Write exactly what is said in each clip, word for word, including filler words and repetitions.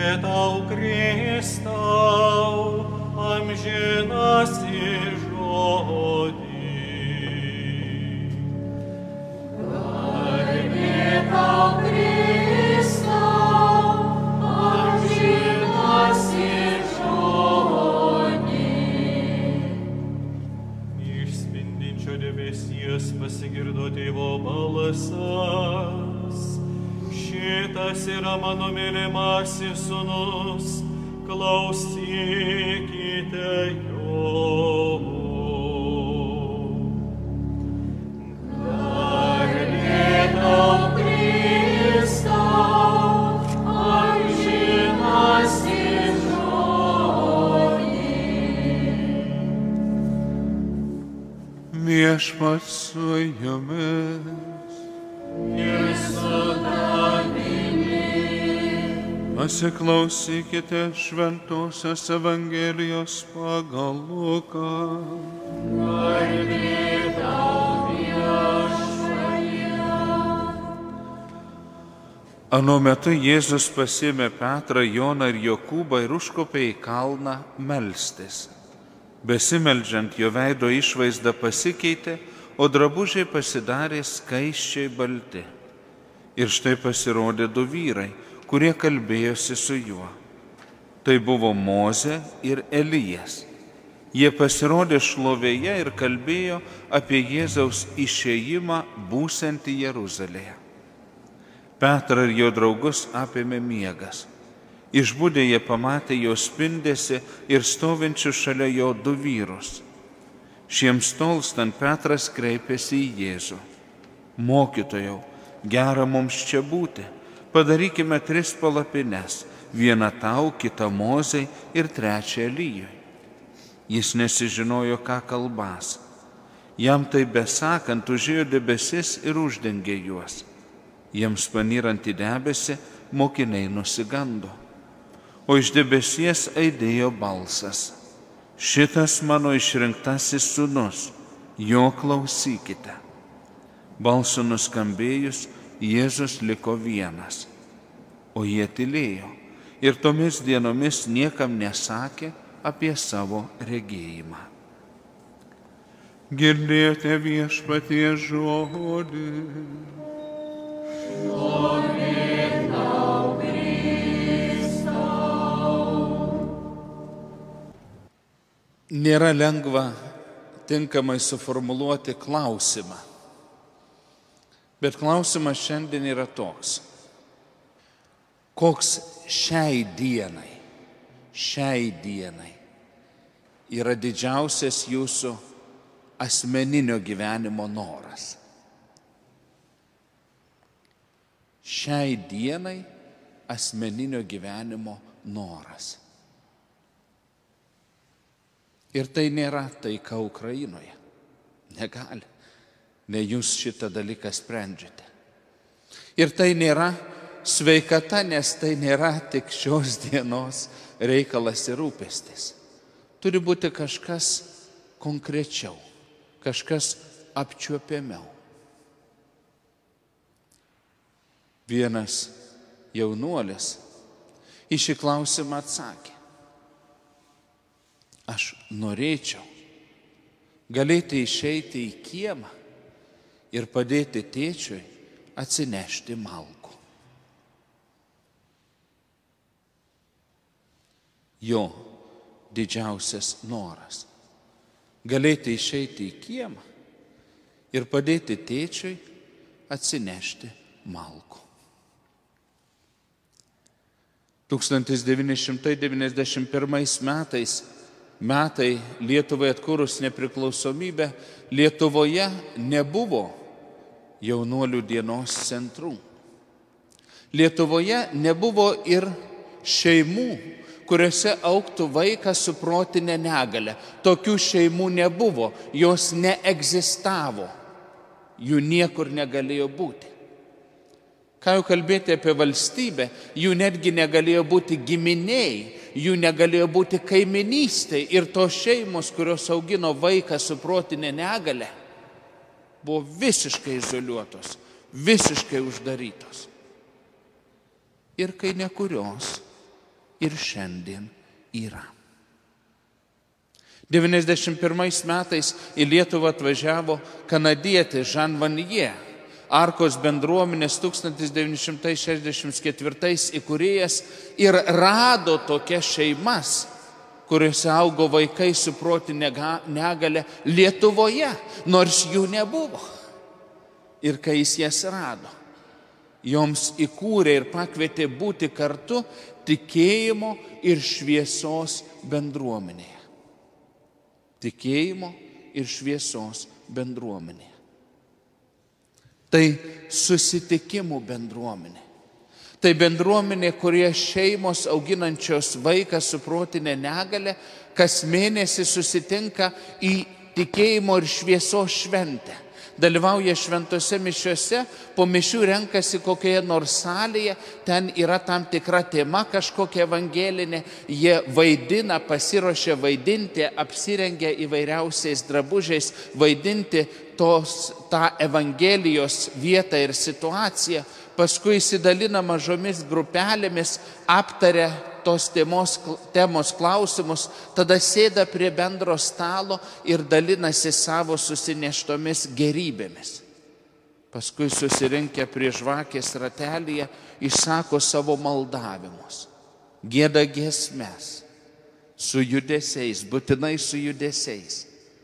tau, Kristau, amžinasis žodį. Garbė tau, Kristau, amžinasis žodį. Iš spindinčio debesies pasigirdo Tėvo balsas. Šitas yra mano mylimasis sūnus, klausykite jo. Garbė tau, Kristau, amžinasis žodį. Viešpats su jumis. Ir su tavimi. Pasiklausykite šventosios Evangelijos pagal Luką. Garbė tau, Viešpatie. Anu metu Jėzus pasiėmė Petrą, Joną ir Jokūbą ir užkopė į kalną melstis. Besimeldžiant, jo veido išvaizda pasikeitė, o drabužiai pasidarė skaisčiai balti. Ir štai pasirodė du vyrai, kurie kalbėjosi su juo. Tai buvo Mozė ir Elijas. Jie pasirodė šlovėje ir kalbėjo apie Jėzaus išėjimą būsiantį Jeruzalėje. Petrą ir jo draugus apėmė miegas. Išbudę jie pamatė jo spindesį ir stovinčių šalia jo du vyrus. Šiems tolstant Petras kreipėsi į Jėzų. Mokytojau, gera mums čia būti. Padarykime tris palapines, vieną tau, kitą Mozei ir trečią Elijui. Jis nesižinojo, ką kalbas. Jam tai besakant užėjo debesis ir uždengė juos. Jiems panyrant į debesį, mokiniai nusigando. O iš debesies aidėjo balsas. Šitas mano išrinktasis sūnus, jo klausykite. Balsu nuskambėjus, Jėzus liko vienas, o jie tylėjo ir tomis dienomis niekam nesakė apie savo regėjimą. Girdėjote Viešpatie žodį. Šlovė tau, Kristau. Nėra lengva tinkamai suformuluoti klausimą. Bet klausimas šiandien yra toks. Koks šiai dienai, šiai dienai yra didžiausias jūsų asmeninio gyvenimo noras? Šiai dienai asmeninio gyvenimo noras. Ir tai nėra taika Ukrainoje. Negali. Ne jūs šitą dalyką sprendžiate. Ir tai nėra sveikata, nes tai nėra tik šios dienos reikalas ir rūpestis. Turi būti kažkas konkrečiau, kažkas apčiuopiamiau. Vienas jaunuolis į šį klausimą atsakė. Aš norėčiau galėti išeiti į kiemą ir padėti tėčiui atsinešti malkų. Jo didžiausias noras – galėti išeiti į kiemą ir padėti tėčiui atsinešti malkų. tūkstantis devyni šimtai devyniasdešimt pirmais metais, metai Lietuvai atkūrus nepriklausomybę, Lietuvoje nebuvo jaunuolių dienos centrų. Lietuvoje nebuvo ir šeimų, kuriuose augtų vaikas su protinė negalia. Tokių šeimų nebuvo, jos neegzistavo, jų niekur negalėjo būti. Ką jau kalbėti apie valstybę, jų netgi negalėjo būti giminiai, jų negalėjo būti kaiminystė ir tos šeimos, kurios augino vaiką su protinė negalia, buvo visiškai izoliuotos, visiškai uždarytos. Ir kai nekurios ir šiandien yra. devyniasdešimt pirmais metais į Lietuvą atvažiavo kanadietis Jean Vanier, Arkos bendruomenės tūkstantis devyni šimtai šešiasdešimt ketvirtais įkūrėjas ir rado tokias šeimas, kuriuose augo vaikai su protinė negalia Lietuvoje, nors jų nebuvo. Ir kai jis jas rado, joms įkūrė ir pakvietė būti kartu tikėjimo ir šviesos bendruomenėje. Tikėjimo ir šviesos bendruomenėje. Tai susitikimų bendruomenė. Tai bendruomenė, kurie šeimos auginančios vaiką su protinė negalia kas mėnesį susitinka į tikėjimo ir šviesos šventę. Dalyvauja šventose mišiuose, po mišių renkasi kokioje nors salėje, ten yra tam tikra tema kažkokia evangelinė, jie vaidina, pasiruošia vaidinti, apsirengia įvairiausiais drabužiais, vaidinti tos, tą evangelijos vietą ir situaciją, paskui įsidalina mažomis grupelėmis, aptaria tos temos, temos klausimus, tada sėda prie bendro stalo ir dalinasi savo susineštomis gerybėmis. Paskui susirinkę prie žvakės ratelyje išsako savo maldavimus, gieda giesmes su judesiais, būtinai su judesiais.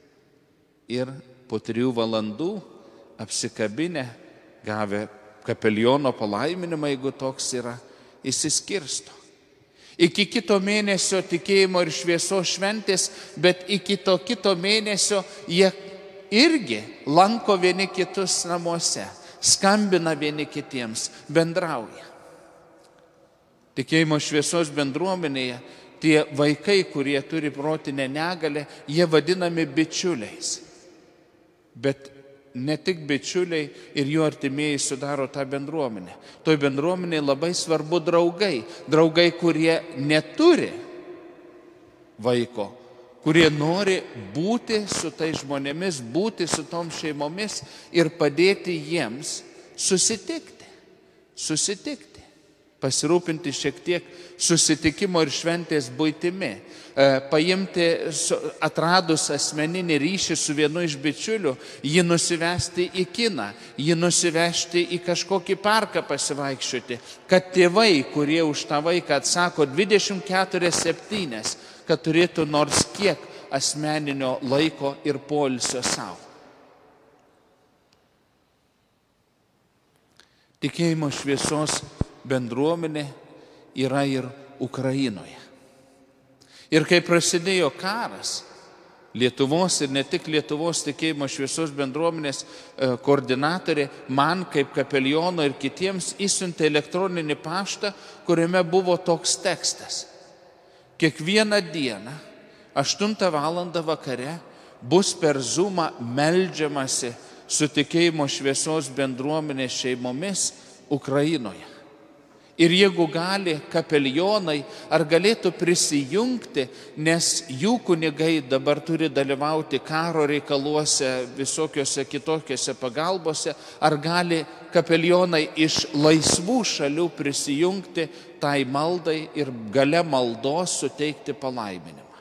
Ir po trijų valandų apsikabinę, gavę kapeliono palaiminimą, jeigu toks yra, išsiskirsto. Iki kito mėnesio tikėjimo ir šviesos šventės, bet iki to kito mėnesio jie irgi lanko vieni kitus namuose, skambina vieni kitiems, bendrauja. Tikėjimo šviesos bendruomenėje tie vaikai, kurie turi protinę negalią, jie vadinami bičiuliais. Bet ne tik bičiuliai ir jų artimieji sudaro tą bendruomenę. Toj bendruomenėje labai svarbu draugai. Draugai, kurie neturi vaiko, kurie nori būti su tais žmonėmis, būti su tom šeimomis ir padėti jiems susitikti. Susitikti. Pasirūpinti šiek tiek susitikimo ir šventės buitimi. Paimti, atradus asmeninį ryšį su vienu iš bičiulių, jį nusivesti į kiną, jį nusivesti į kažkokį parką pasivaikščioti, kad tėvai, kurie už tą vaiką atsako dvidešimt keturias septynias, kad turėtų nors kiek asmeninio laiko ir poilsio savo. Tikėjimo šviesos bendruomenė yra ir Ukrainoje. Ir kai prasidėjo karas, Lietuvos ir ne tik Lietuvos tikėjimo šviesos bendruomenės koordinatorė man kaip kapeliono ir kitiems išsiuntė elektroninį paštą, kuriame buvo toks tekstas. Kiekvieną dieną, aštuntą valandą vakare, bus per Zoomą meldžiamasi su tikėjimo šviesos bendruomenės šeimomis Ukrainoje. Ir jeigu gali kapelionai, ar galėtų prisijungti, nes jų kunigai dabar turi dalyvauti karo reikaluose, visokiose kitokiose pagalbose, ar gali kapelionai iš laisvų šalių prisijungti tai maldai ir gale maldos suteikti palaiminimą.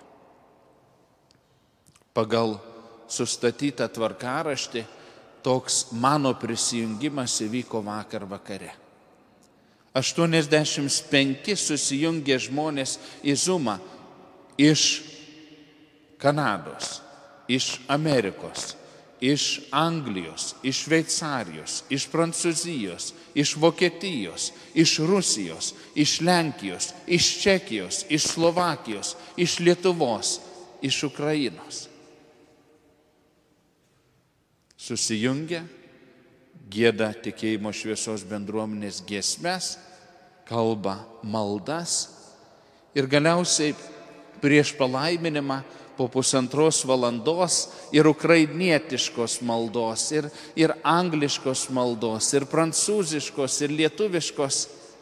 Pagal sustatytą tvarkaraštį toks mano prisijungimas įvyko vakar vakare. aštuoniasdešimt penki susijungė žmonės į Zoomą iš Kanados, iš Amerikos, iš Anglijos, iš Šveicarijos, iš Prancūzijos, iš Vokietijos, iš Rusijos, iš Lenkijos, iš Čekijos, iš Slovakijos, iš Lietuvos, iš Ukrainos. Susijungia, gieda tikėjimo šviesos bendruomenės giesmes, kalba maldas ir galiausiai prieš palaiminimą po pusantros valandos ir ukrainietiškos maldos, ir, ir angliškos maldos, ir prancūziškos, ir lietuviškos.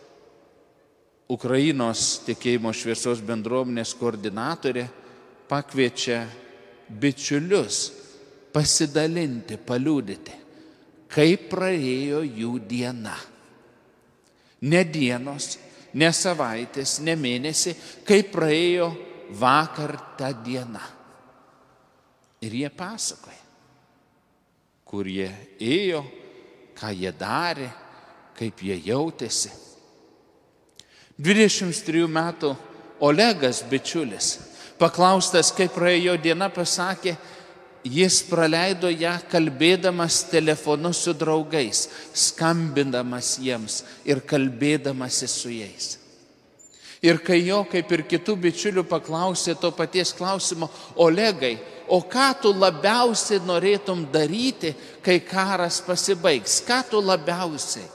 Ukrainos tikėjimo šviesos bendruomenės koordinatorė pakviečia bičiulius pasidalinti, paliudyti, kaip praėjo jų diena. Ne dienos, ne savaitės, ne mėnesį, kaip praėjo vakar ta diena. Ir jie pasakoja, kur jie ėjo, ką jie darė, kaip jie jautėsi. dvidešimt trijų metų Olegas bičiulis, paklaustas, kaip praėjo diena, pasakė, jis praleido ją kalbėdamas telefonu su draugais, skambindamas jiems ir kalbėdamasi su jais. Ir kai jo, kaip ir kitų bičiulių, paklausė to paties klausimo, Olegai, o ką tu labiausiai norėtum daryti, kai karas pasibaigs? Ką tu labiausiai?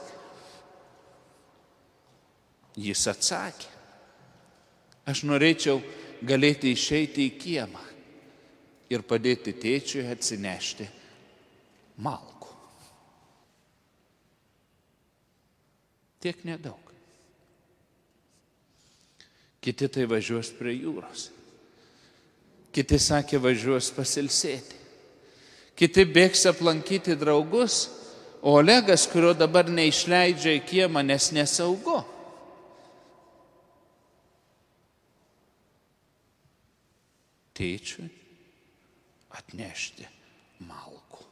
Jis atsakė, aš norėčiau galėti išeiti į kiemą ir padėti tėčiui atsinešti malkų. Tiek nedaug. Kiti tai važiuos prie jūros. Kiti sakė, važiuos pasilsėti. Kiti bėgs aplankyti draugus, o Olegas, kurio dabar neišleidžia į kiemą, nes nesaugu. Tėčiui atnešti malkų.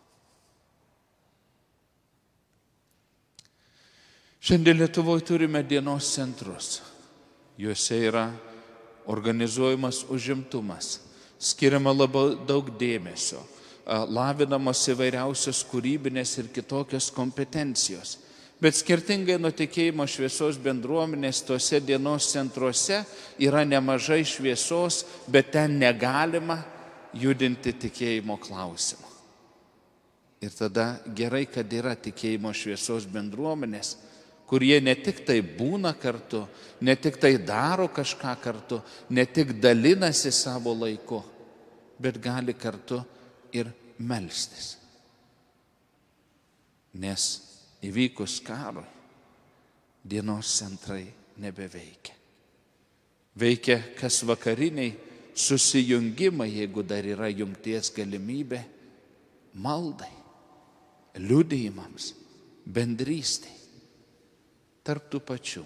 Šiandien Lietuvoje turime dienos centrus. Juose yra organizuojamas užimtumas, skiriama labai daug dėmesio, lavinamos įvairiausios kūrybinės ir kitokios kompetencijos. Bet skirtingai nuo tikėjimo šviesos bendruomenės, tuose dienos centruose yra nemažai šviesos, bet ten negalima judinti tikėjimo klausimų. Ir tada gerai, kad yra tikėjimo šviesos bendruomenės, kurie ne tik tai būna kartu, ne tik tai daro kažką kartu, ne tik dalinasi savo laiku, bet gali kartu ir melstis. Nes įvykus karui dienos centrai nebeveikia. Veikia kas vakariniai susijungimai, jeigu dar yra jungties galimybė, maldai, liudijimams, bendrystei. Tarp tų pačių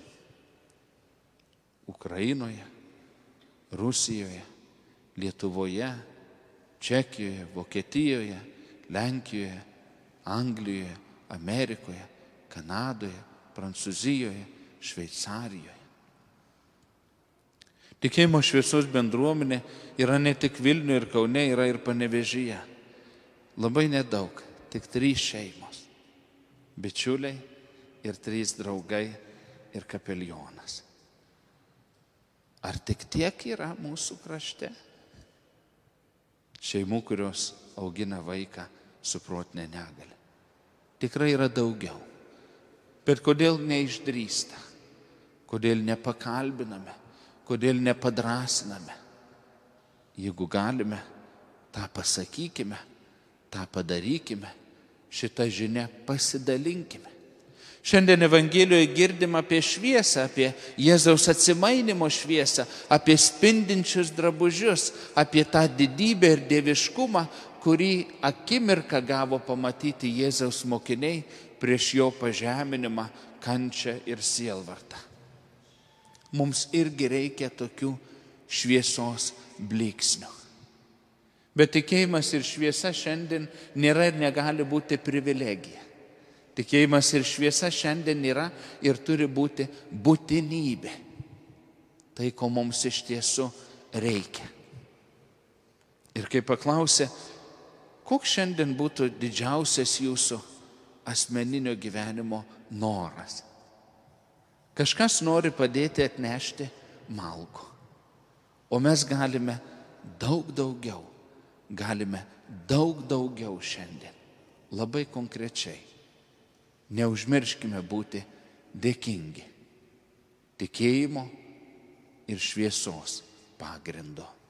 Ukrainoje, Rusijoje, Lietuvoje, Čekijoje, Vokietijoje, Lenkijoje, Anglijoje, Amerikoje, Kanadoje, Prancūzijoje, Šveicarijoje. Tikėjimo šviesos bendruomenė yra ne tik Vilniuje ir Kaune, yra ir Panevėžyje. Labai nedaug, tik trys šeimos. Bičiuliai ir trys draugai ir kapelionas. Ar tik tiek yra mūsų krašte? Šeimų, kurios augina vaiką su protinė negalia. Tikrai yra daugiau. Bet kodėl neišdrįsta? Kodėl nepakalbiname? Kodėl nepadrasiname? Jeigu galime, tą pasakykime, tą padarykime, šitą žinią pasidalinkime. Šiandien Evangelijoje girdim apie šviesą, apie Jėzaus atsimainimo šviesą, apie spindinčius drabužius, apie tą didybę ir dieviškumą, kurį akimirką gavo pamatyti Jėzaus mokiniai prieš jo pažeminimą, kančią ir sielvartą. Mums irgi reikia tokių šviesos blyksnių. Bet tikėjimas ir šviesa šiandien nėra ir negali būti privilegija. Tikėjimas ir šviesa šiandien yra ir turi būti būtinybė. Tai, ko mums iš tiesų reikia. Ir kai paklausė, koks šiandien būtų didžiausias jūsų asmeninio gyvenimo noras? Kažkas nori padėti atnešti malkų. O mes galime daug daugiau, galime daug daugiau šiandien. Labai konkrečiai. Neužmirškime būti dėkingi tikėjimo ir šviesos pagrindo.